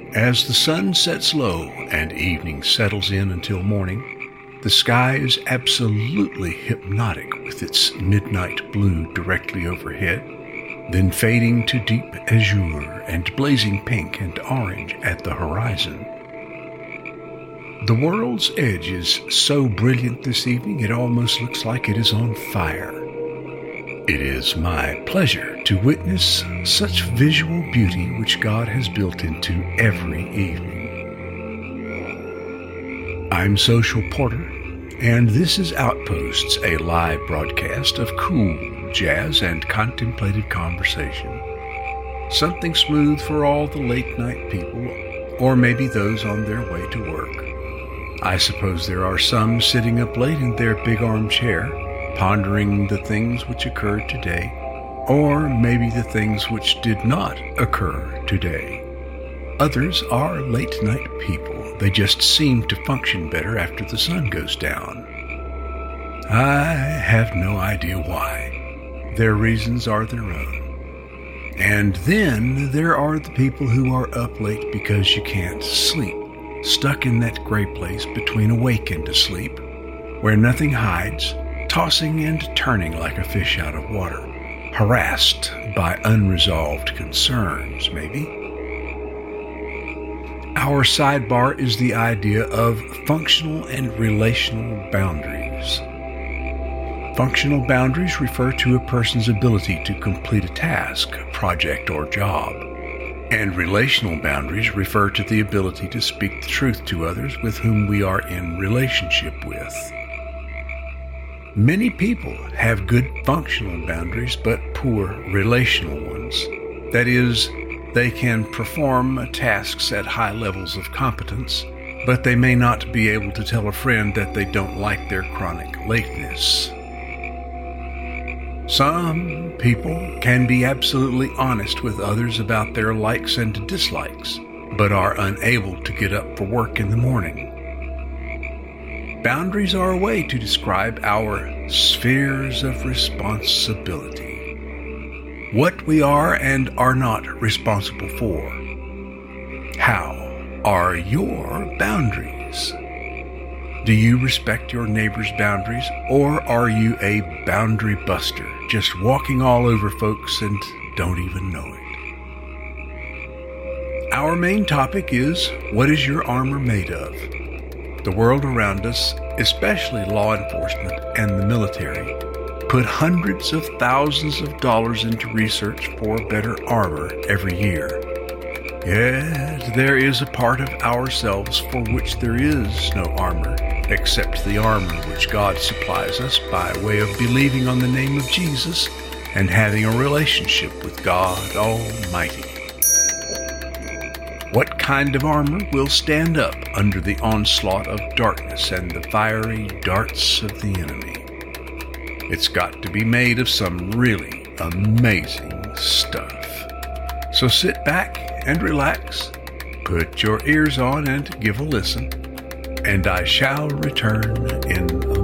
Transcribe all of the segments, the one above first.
As the sun sets low and evening settles in until morning, the sky is absolutely hypnotic with its midnight blue directly overhead, then fading to deep azure and blazing pink and orange at the horizon. The world's edge is so brilliant this evening it almost looks like it is on fire. It is my pleasure to witness such visual beauty which God has built into every evening. I'm Social Porter, and this is Outposts, a live broadcast of cool jazz and contemplative conversation. Something smooth for all the late-night people, or maybe those on their way to work. I suppose there are some sitting up late in their big armchair, pondering the things which occurred today, or maybe the things which did not occur today. Others are late-night people. They just seem to function better after the sun goes down. I have no idea why. Their reasons are their own. And then there are the people who are up late because you can't sleep, stuck in that gray place between awake and asleep, where nothing hides, tossing and turning like a fish out of water, harassed by unresolved concerns, maybe. Our sidebar is the idea of functional and relational boundaries. Functional boundaries refer to a person's ability to complete a task, project, or job. And relational boundaries refer to the ability to speak the truth to others with whom we are in relationship with. Many people have good functional boundaries but poor relational ones. That is, they can perform tasks at high levels of competence, but they may not be able to tell a friend that they don't like their chronic lateness. Some people can be absolutely honest with others about their likes and dislikes, but are unable to get up for work in the morning. Boundaries are a way to describe our spheres of responsibility. What we are and are not responsible for. How are your boundaries? Do you respect your neighbor's boundaries, or are you a boundary buster, just walking all over folks and don't even know it? Our main topic is, what is your armor made of? The world around us, especially law enforcement and the military, put hundreds of thousands of dollars into research for better armor every year. Yet there is a part of ourselves for which there is no armor, except the armor which God supplies us by way of believing on the name of Jesus and having a relationship with God Almighty. What kind of armor will stand up under the onslaught of darkness and the fiery darts of the enemy? It's got to be made of some really amazing stuff. So sit back and relax, put your ears on and give a listen, and I shall return in a moment.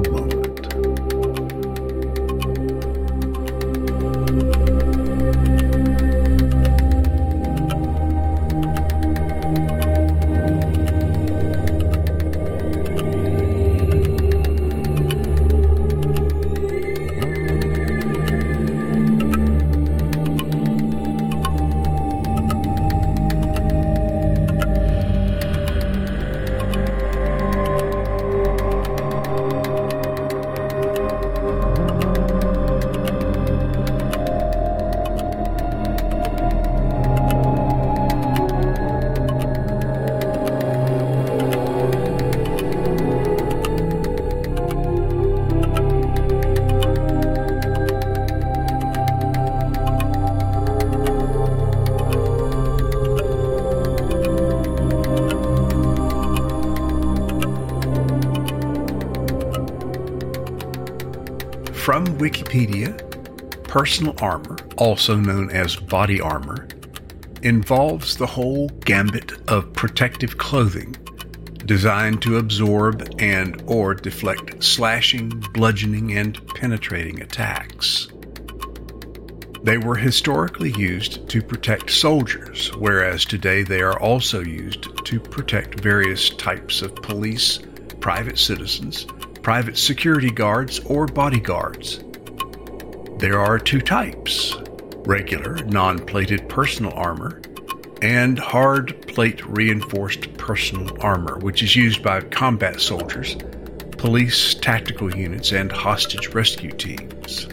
From Wikipedia, personal armor, also known as body armor, involves the whole gambit of protective clothing designed to absorb and or deflect slashing, bludgeoning, and penetrating attacks. They were historically used to protect soldiers, whereas today they are also used to protect various types of police, private citizens, private security guards, or bodyguards. There are two types: regular, non-plated personal armor, and hard plate reinforced personal armor, which is used by combat soldiers, police tactical units, and hostage rescue teams.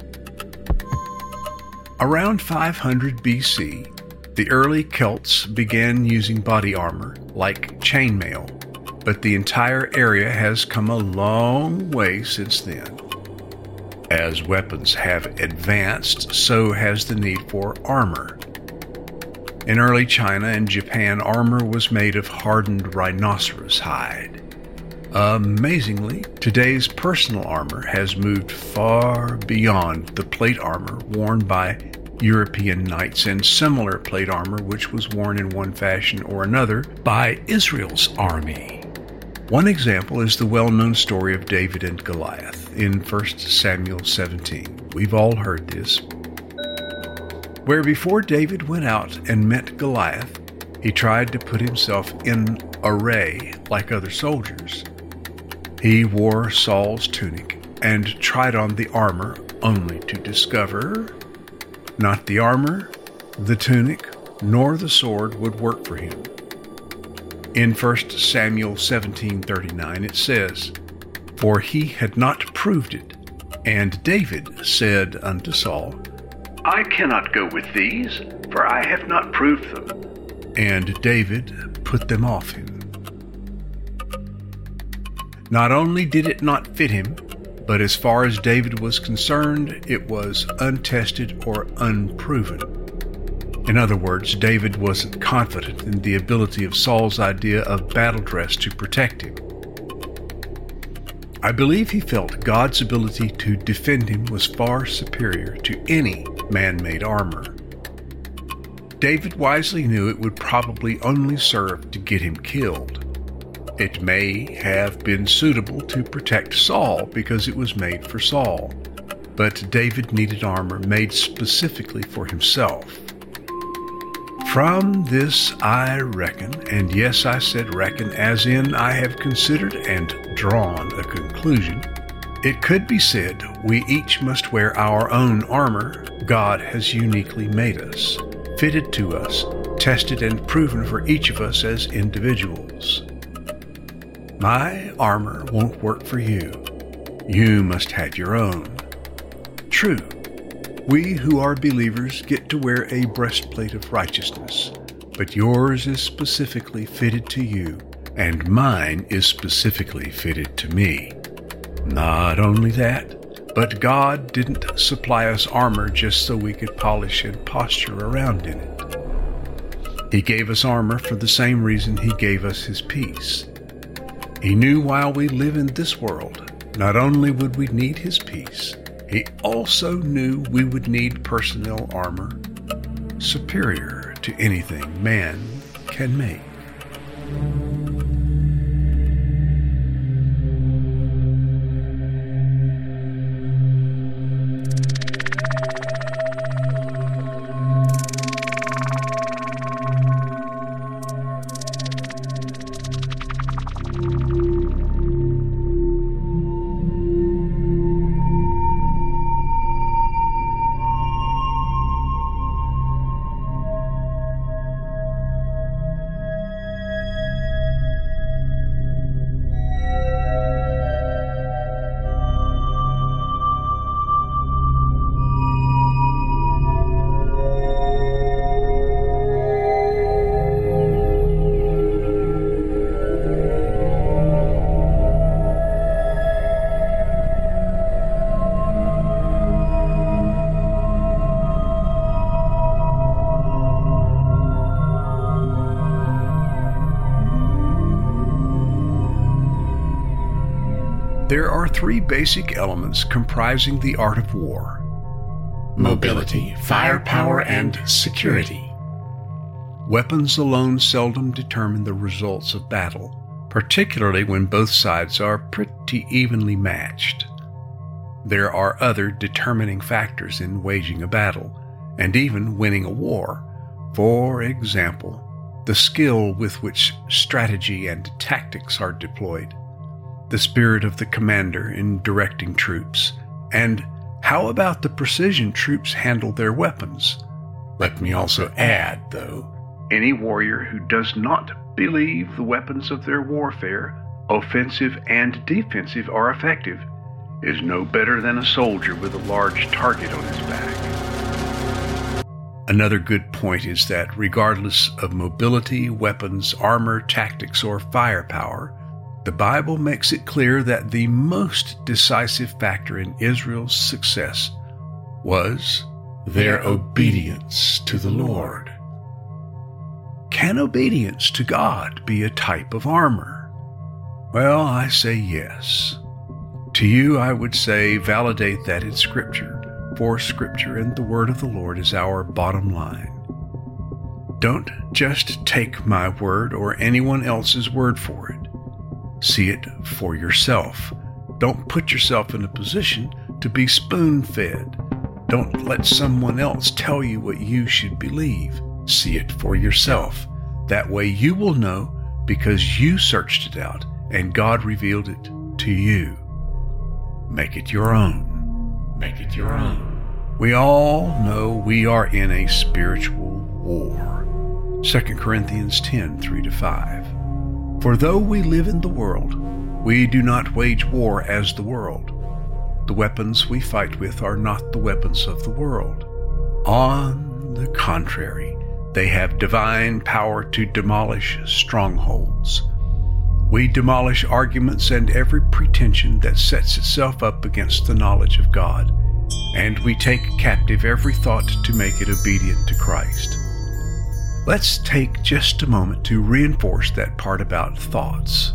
Around 500 BC, the early Celts began using body armor like chainmail, but the entire area has come a long way since then. As weapons have advanced, so has the need for armor. In early China and Japan, armor was made of hardened rhinoceros hide. Amazingly, today's personal armor has moved far beyond the plate armor worn by European knights and similar plate armor which was worn in one fashion or another by Israel's army. One example is the well-known story of David and Goliath in 1 Samuel 17. We've all heard this. Where before David went out and met Goliath, he tried to put himself in array like other soldiers. He wore Saul's tunic and tried on the armor, only to discover not the armor, the tunic, nor the sword would work for him. In 1 Samuel 17:39 it says, "For he had not proved it. And David said unto Saul, I cannot go with these, for I have not proved them. And David put them off him." Not only did it not fit him, but as far as David was concerned, it was untested or unproven. In other words, David wasn't confident in the ability of Saul's idea of battle dress to protect him. I believe he felt God's ability to defend him was far superior to any man-made armor. David wisely knew it would probably only serve to get him killed. It may have been suitable to protect Saul because it was made for Saul, but David needed armor made specifically for himself. From this I reckon, and yes, I said reckon as in I have considered and drawn a conclusion, it could be said we each must wear our own armor God has uniquely made us, fitted to us, tested and proven for each of us as individuals. My armor won't work for you. You must have your own. True, we who are believers get to wear a breastplate of righteousness, but yours is specifically fitted to you, and mine is specifically fitted to me. Not only that, but God didn't supply us armor just so we could polish and posture around in it. He gave us armor for the same reason He gave us His peace. He knew while we live in this world, not only would we need His peace, He also knew we would need personnel armor superior to anything man can make. There are three basic elements comprising the art of war: mobility, firepower, and security. Weapons alone seldom determine the results of battle, particularly when both sides are pretty evenly matched. There are other determining factors in waging a battle, and even winning a war. For example, the skill with which strategy and tactics are deployed, the spirit of the commander in directing troops, and how about the precision troops handle their weapons? Let me also add, though, any warrior who does not believe the weapons of their warfare, offensive and defensive, are effective, is no better than a soldier with a large target on his back. Another good point is that regardless of mobility, weapons, armor, tactics, or firepower, the Bible makes it clear that the most decisive factor in Israel's success was their obedience to the Lord. Can obedience to God be a type of armor? Well, I say yes. To you, I would say validate that in Scripture, for Scripture and the Word of the Lord is our bottom line. Don't just take my word or anyone else's word for it. See it for yourself. Don't put yourself in a position to be spoon-fed. Don't let someone else tell you what you should believe. See it for yourself. That way you will know because you searched it out and God revealed it to you. Make it your own. Make it your own. We all know we are in a spiritual war. 2 Corinthians 10, 3-5. For though we live in the world, we do not wage war as the world. The weapons we fight with are not the weapons of the world. On the contrary, they have divine power to demolish strongholds. We demolish arguments and every pretension that sets itself up against the knowledge of God, and we take captive every thought to make it obedient to Christ. Let's take just a moment to reinforce that part about thoughts.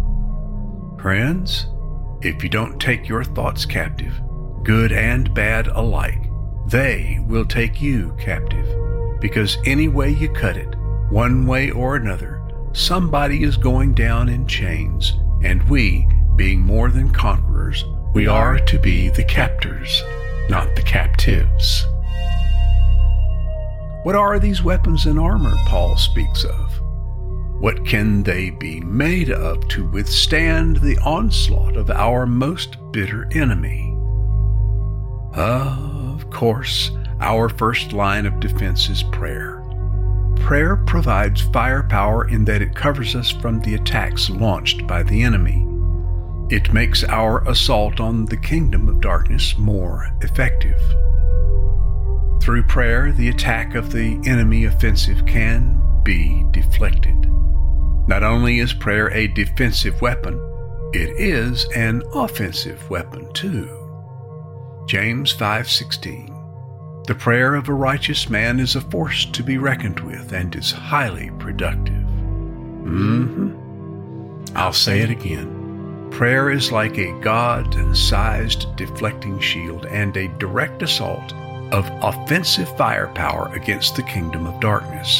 Friends, if you don't take your thoughts captive, good and bad alike, they will take you captive. Because any way you cut it, one way or another, somebody is going down in chains, and we, being more than conquerors, we are to be the captors, not the captives. What are these weapons and armor Paul speaks of? What can they be made of to withstand the onslaught of our most bitter enemy? Of course, our first line of defense is prayer. Prayer provides firepower in that it covers us from the attacks launched by the enemy. It makes our assault on the kingdom of darkness more effective. Through prayer, the attack of the enemy offensive can be deflected. Not only is prayer a defensive weapon, it is an offensive weapon too. James 5:16. The prayer of a righteous man is a force to be reckoned with and is highly productive. I'll say it again. Prayer is like a God-sized deflecting shield and a direct assault of offensive firepower against the kingdom of darkness.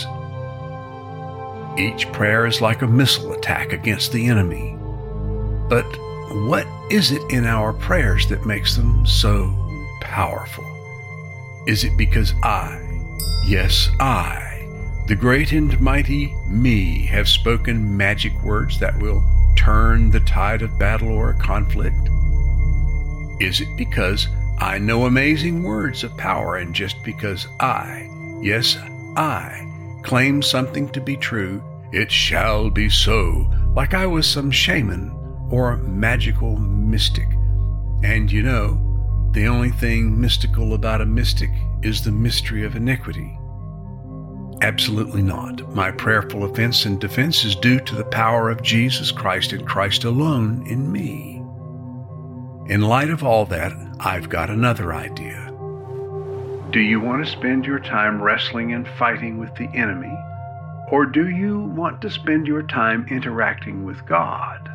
Each prayer is like a missile attack against the enemy. But what is it in our prayers that makes them so powerful? Is it because yes, I, the great and mighty me, have spoken magic words that will turn the tide of battle or conflict? Is it because I know amazing words of power, and just because yes, I, claim something to be true, it shall be so, like I was some shaman or magical mystic? And you know, the only thing mystical about a mystic is the mystery of iniquity. Absolutely not. My prayerful offense and defense is due to the power of Jesus Christ and Christ alone in me. In light of all that, I've got another idea. Do you want to spend your time wrestling and fighting with the enemy, or do you want to spend your time interacting with God?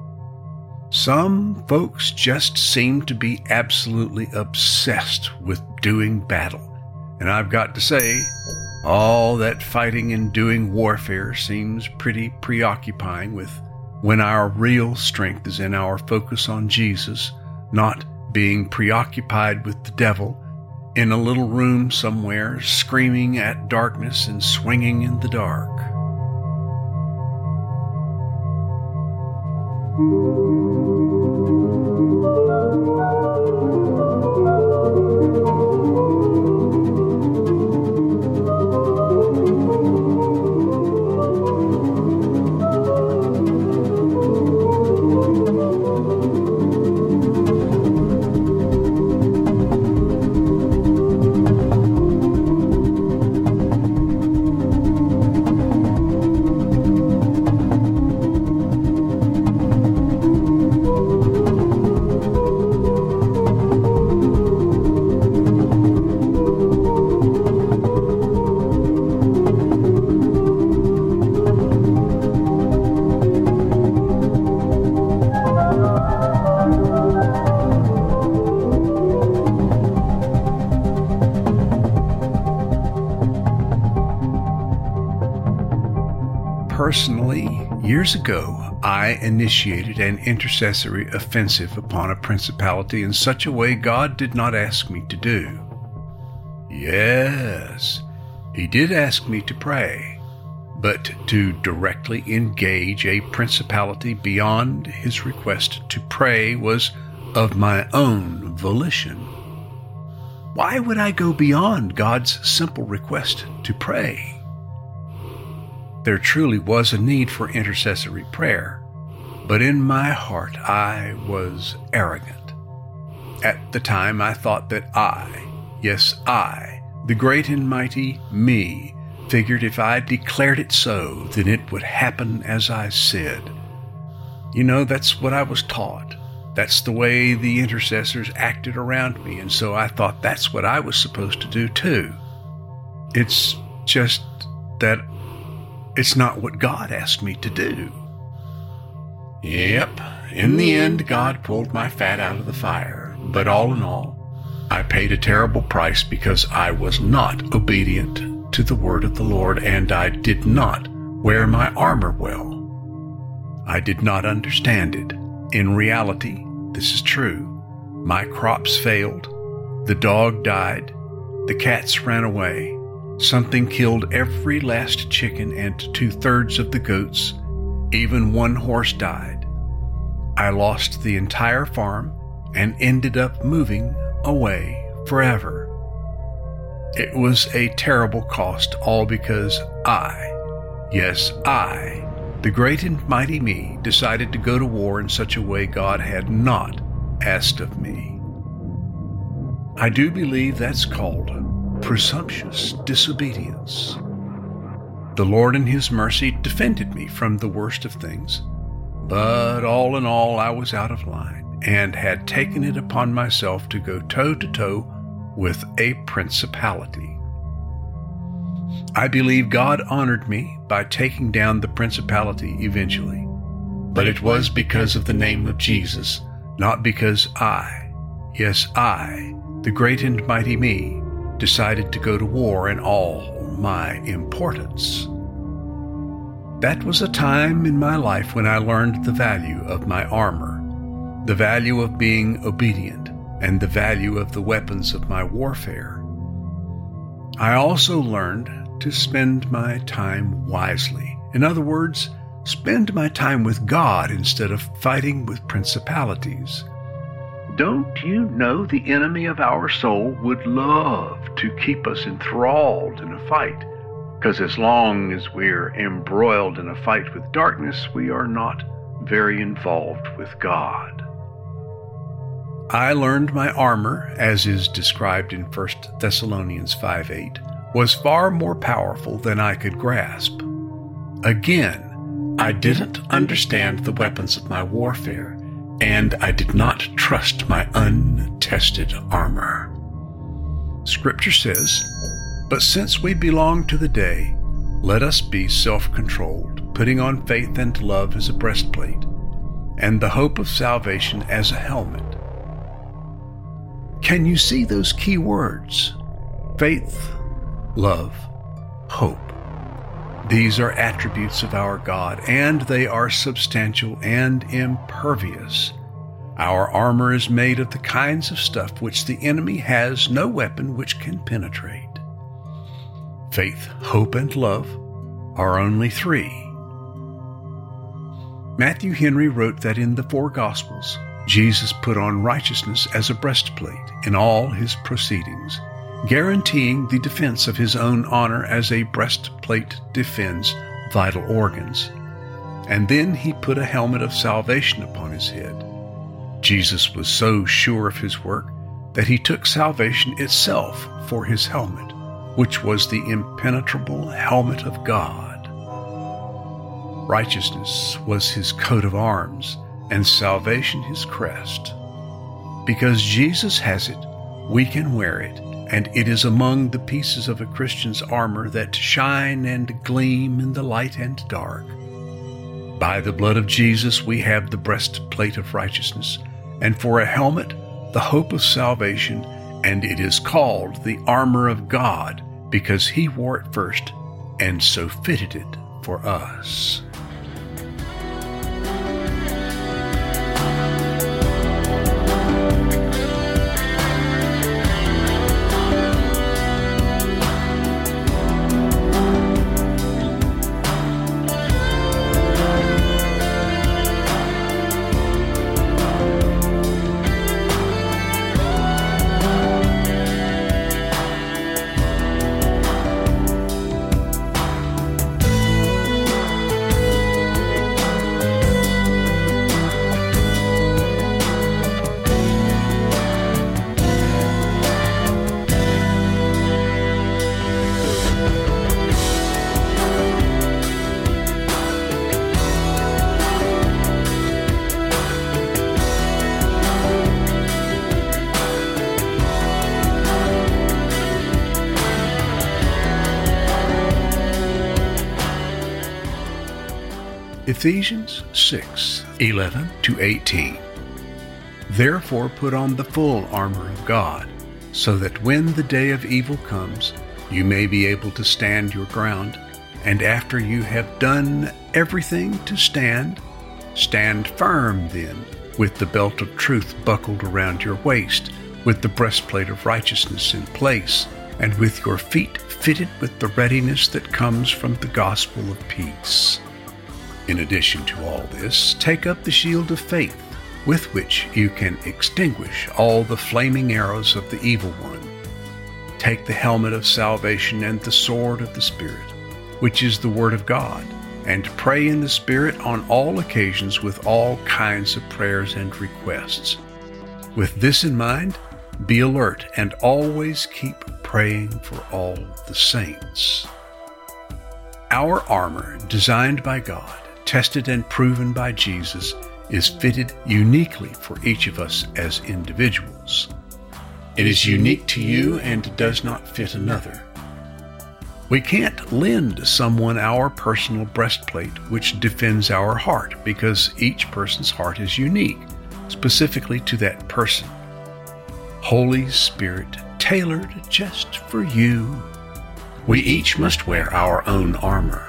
Some folks just seem to be absolutely obsessed with doing battle, and I've got to say, all that fighting and doing warfare seems pretty preoccupying with when our real strength is in our focus on Jesus, not being preoccupied with the devil in a little room somewhere, screaming at darkness and swinging in the dark. Personally, years ago, I initiated an intercessory offensive upon a principality in such a way God did not ask me to do. Yes, He did ask me to pray, but to directly engage a principality beyond His request to pray was of my own volition. Why would I go beyond God's simple request to pray? There truly was a need for intercessory prayer, but in my heart I was arrogant. At the time I thought that yes I, the great and mighty me, figured if I declared it so, then it would happen as I said. You know, that's what I was taught. That's the way the intercessors acted around me, and so I thought that's what I was supposed to do too. It's just that it's not what God asked me to do. Yep, in the end, God pulled my fat out of the fire. But all in all, I paid a terrible price because I was not obedient to the word of the Lord, and I did not wear my armor well. I did not understand it. In reality, this is true. My crops failed. The dog died. The cats ran away. Something killed every last chicken and 2/3 of the goats. Even one horse died. I lost the entire farm and ended up moving away forever. It was a terrible cost, all because yes, I, the great and mighty me, decided to go to war in such a way God had not asked of me. I do believe that's called presumptuous disobedience. The Lord in His mercy defended me from the worst of things, but all in all I was out of line and had taken it upon myself to go toe-to-toe with a principality. I believe God honored me by taking down the principality eventually, but it was because of the name of Jesus, not because yes I, the great and mighty me, decided to go to war in all my importance. That was a time in my life when I learned the value of my armor, the value of being obedient, and the value of the weapons of my warfare. I also learned to spend my time wisely. In other words, spend my time with God instead of fighting with principalities. Don't you know the enemy of our soul would love to keep us enthralled in a fight? Because as long as we're embroiled in a fight with darkness, we are not very involved with God. I learned my armor, as is described in 1 Thessalonians 5:8, was far more powerful than I could grasp. Again, I didn't understand the weapons of my warfare, and I did not trust my untested armor. Scripture says, "But since we belong to the day, let us be self-controlled, putting on faith and love as a breastplate, and the hope of salvation as a helmet." Can you see those key words? Faith, love, hope. These are attributes of our God, and they are substantial and impervious. Our armor is made of the kinds of stuff which the enemy has no weapon which can penetrate. Faith, hope, and love are only three. Matthew Henry wrote that in the four Gospels, Jesus put on righteousness as a breastplate in all his proceedings, guaranteeing the defense of his own honor as a breastplate defends vital organs. And then he put a helmet of salvation upon his head. Jesus was so sure of his work that he took salvation itself for his helmet, which was the impenetrable helmet of God. Righteousness was his coat of arms, and salvation his crest. Because Jesus has it, we can wear it, and it is among the pieces of a Christian's armor that shine and gleam in the light and dark. By the blood of Jesus we have the breastplate of righteousness, and for a helmet the hope of salvation, and it is called the armor of God, because he wore it first, and so fitted it for us. Ephesians 6:11-18. Therefore put on the full armor of God, so that when the day of evil comes, you may be able to stand your ground, and after you have done everything to stand, stand firm then, with the belt of truth buckled around your waist, with the breastplate of righteousness in place, and with your feet fitted with the readiness that comes from the gospel of peace. In addition to all this, take up the shield of faith, with which you can extinguish all the flaming arrows of the evil one. Take the helmet of salvation and the sword of the Spirit, which is the Word of God, and pray in the Spirit on all occasions with all kinds of prayers and requests. With this in mind, be alert and always keep praying for all the saints. Our armor, designed by God, tested and proven by Jesus, is fitted uniquely for each of us as individuals. It is unique to you and does not fit another. We can't lend someone our personal breastplate which defends our heart, because each person's heart is unique, specifically to that person. Holy Spirit, tailored just for you. We each must wear our own armor.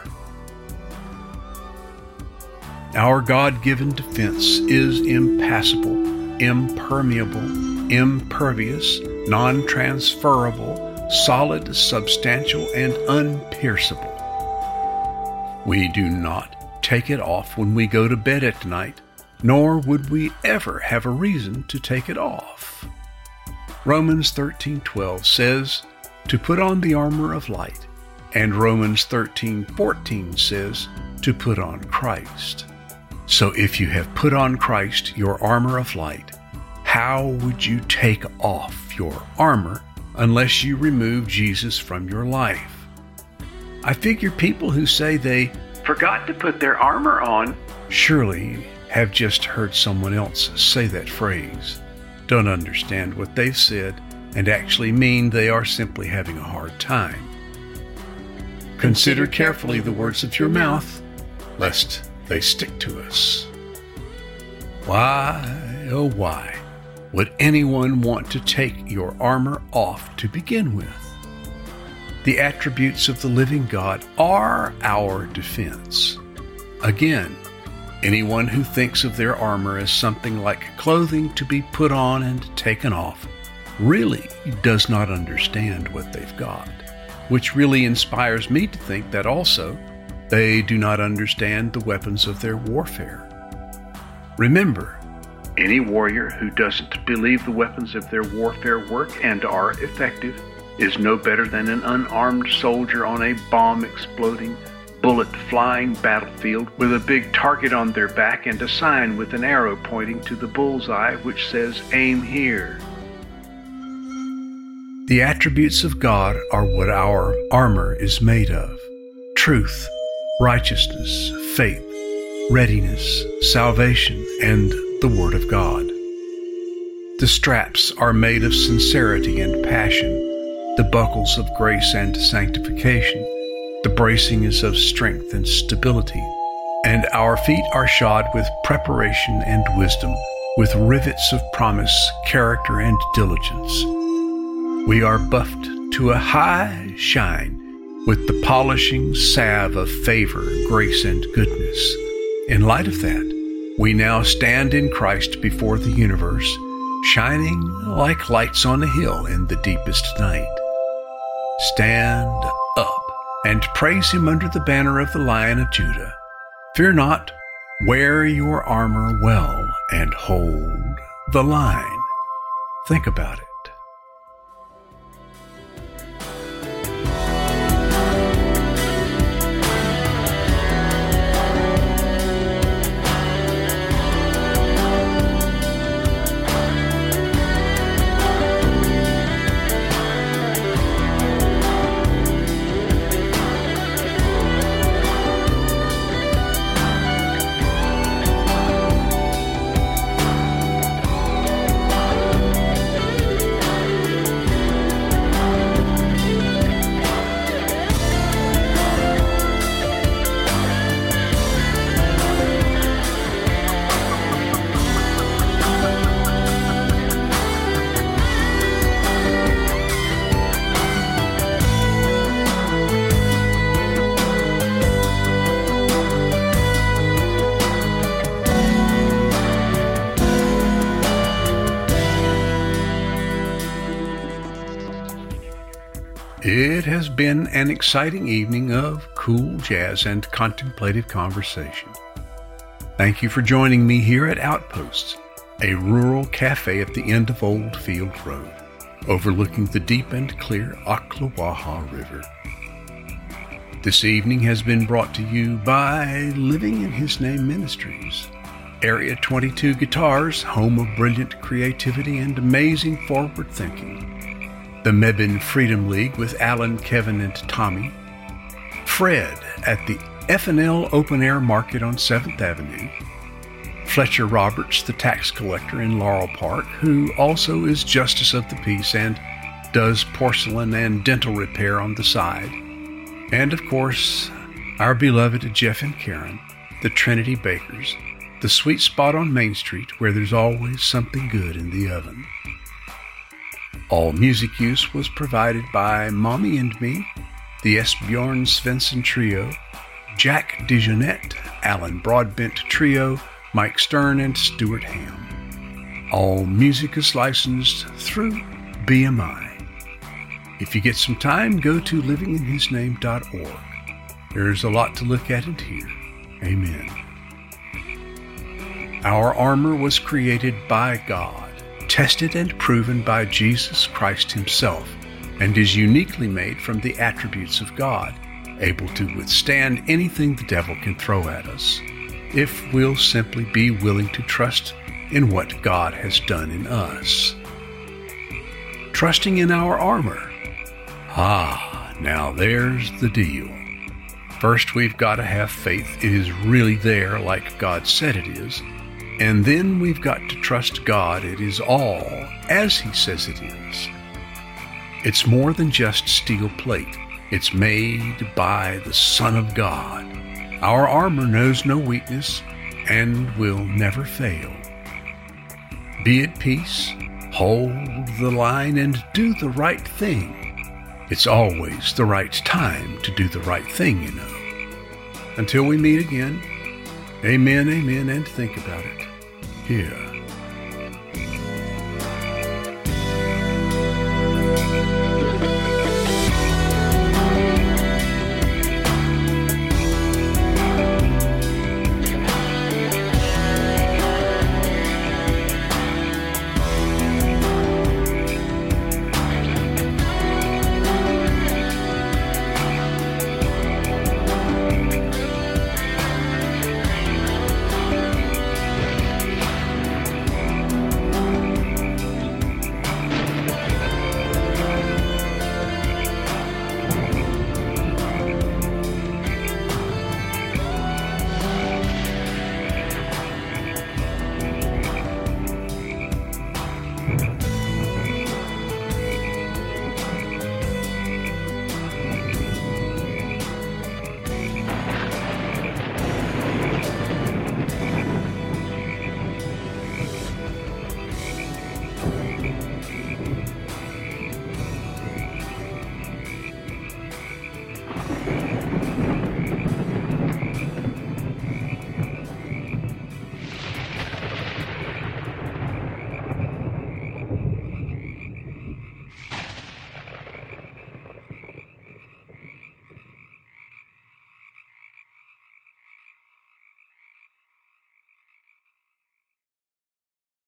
Our God-given defense is impassable, impermeable, impervious, non-transferable, solid, substantial, and unpierceable. We do not take it off when we go to bed at night, nor would we ever have a reason to take it off. Romans 13:12 says to put on the armor of light, and Romans 13:14 says to put on Christ. So if you have put on Christ, your armor of light, how would you take off your armor unless you remove Jesus from your life? I figure people who say they forgot to put their armor on surely have just heard someone else say that phrase, don't understand what they've said, and actually mean they are simply having a hard time. Consider carefully the words of your mouth, lest they stick to us. Why, oh why, would anyone want to take your armor off to begin with? The attributes of the living God are our defense. Again, Anyone who thinks of their armor as something like clothing to be put on and taken off really does not understand what they've got, which really inspires me to think that also they do not understand the weapons of their warfare. Remember, any warrior who doesn't believe the weapons of their warfare work and are effective is no better than an unarmed soldier on a bomb-exploding, bullet-flying battlefield with a big target on their back and a sign with an arrow pointing to the bullseye which says, "Aim here." The attributes of God are what our armor is made of: truth, righteousness, faith, readiness, salvation, and the Word of God. The straps are made of sincerity and passion, the buckles of grace and sanctification, the bracing is of strength and stability, and our feet are shod with preparation and wisdom, with rivets of promise, character, and diligence. We are buffed to a high shine with the polishing salve of favor, grace, and goodness. In light of that, we now stand in Christ before the universe, shining like lights on a hill in the deepest night. Stand up and praise Him under the banner of the Lion of Judah. Fear not, wear your armor well and hold the line. Think about it. It has been an exciting evening of cool jazz and contemplative conversation. Thank you for joining me here at Outposts, a rural cafe at the end of Old Field Road, overlooking the deep and clear Ocklawaha River. This evening has been brought to you by Living in His Name Ministries, Area 22 Guitars, home of brilliant creativity and amazing forward thinking, the Mebane Freedom League with Alan, Kevin, and Tommy, Fred at the F&L Open Air Market on 7th Avenue, Fletcher Roberts, the tax collector in Laurel Park, who also is Justice of the Peace and does porcelain and dental repair on the side, and of course, our beloved Jeff and Karen, the Trinity Bakers, the sweet spot on Main Street where there's always something good in the oven. All music use was provided by Mommy and Me, the Esbjorn Svensson Trio, Jack DeJohnette, Alan Broadbent Trio, Mike Stern, and Stuart Ham. All music is licensed through BMI. If you get some time, go to livinginhisname.org. There's a lot to look at and hear. Amen. Our armor was created by God, tested and proven by Jesus Christ Himself, and is uniquely made from the attributes of God, able to withstand anything the devil can throw at us, if we'll simply be willing to trust in what God has done in us. Trusting in our armor. Now there's the deal. First, we've got to have faith it is really there like God said it is, and then we've got to trust God it is all as He says it is. It's more than just steel plate. It's made by the Son of God. Our armor knows no weakness and will never fail. Be at peace, hold the line, and do the right thing. It's always the right time to do the right thing, you know. Until we meet again, Amen, amen, and think about it. Here